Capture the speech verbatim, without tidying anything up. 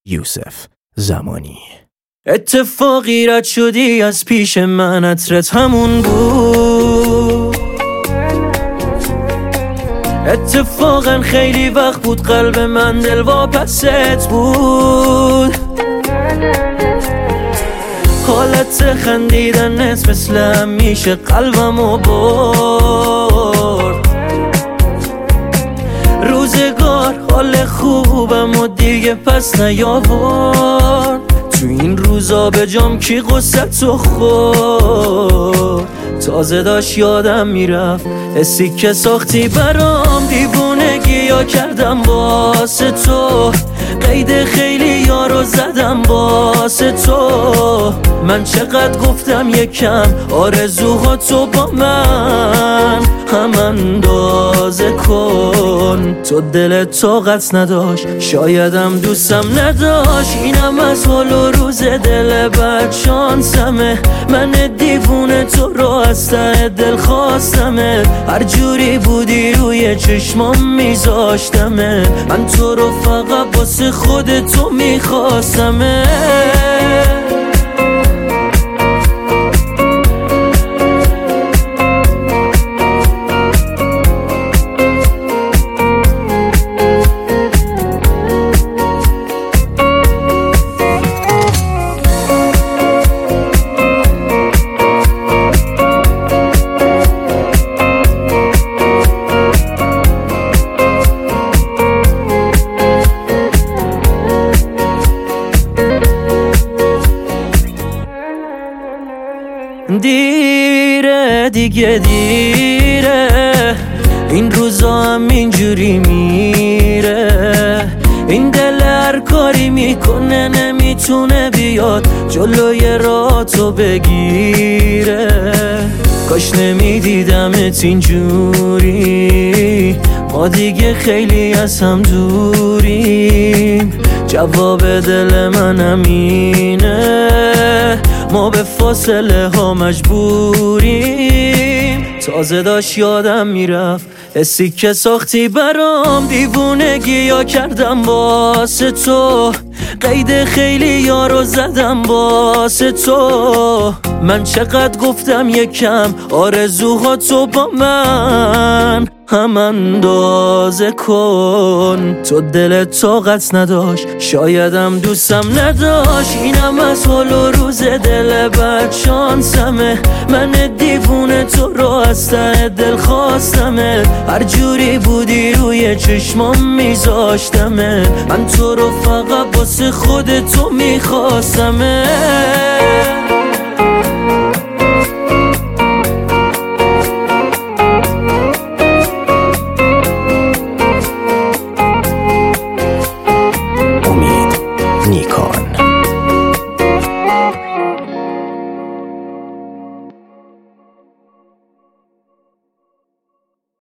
یوسف زمانی. اتفاقی رد شدی از پیش من، عطرت همون بود. اتفاقا خیلی وقت بود قلب من دلواپست بود. حالت خندیدنت مثل همیشه قلبمو برد. روزگار حال خوبم و دیگه پس نیاورد. تو این روزا به جام کی قصتو خورد. تازه داشت یادم میرفت حسی که ساختی برام، دیوونگی یا کردم واسه تو. قید خیلی یارو زدم واسه تو. من چقدر گفتم یکم آرزوها تو با من هم اندازه کن. تو دلت طاقت نداشت، شایدم دوستم نداشت. اینم از حال و روز دل بد شانسمه. من دیوونه تو رو از ته دل خواستمه. هر جوری بودی روی چشمام میذاشتمه. من تو رو فقط واسه خود تو میخواستمه. دیره دیگه دیره، این روزا هم اینجوری میره. این دل هر کاری میکنه نمیتونه بیاد جلوی راهتو بگیره. کاش نمیدیدمت اینجوری، ما دیگه خیلی از هم دوریم. جواب دل من همینه، ما به فاصله ها مجبوریم. تازه داشت یادم میرفت حسی که ساختی برام، دیوونگی یا کردم واسه تو. قید خیلی یارو زدم واسه تو. من چقدر گفتم یکم آرزوها تو با من هم اندازه کن. تو دلت طاقت نداشت، شایدم دوستم نداشت. اینم از حال و روز دل بد شانسمه. من دیوونه تو رو از ته دل خواستمه. هر جوری بودی روی چشمام میذاشتمه. من تو رو فقط واسه خود تو میخواستمه. امید نیکان.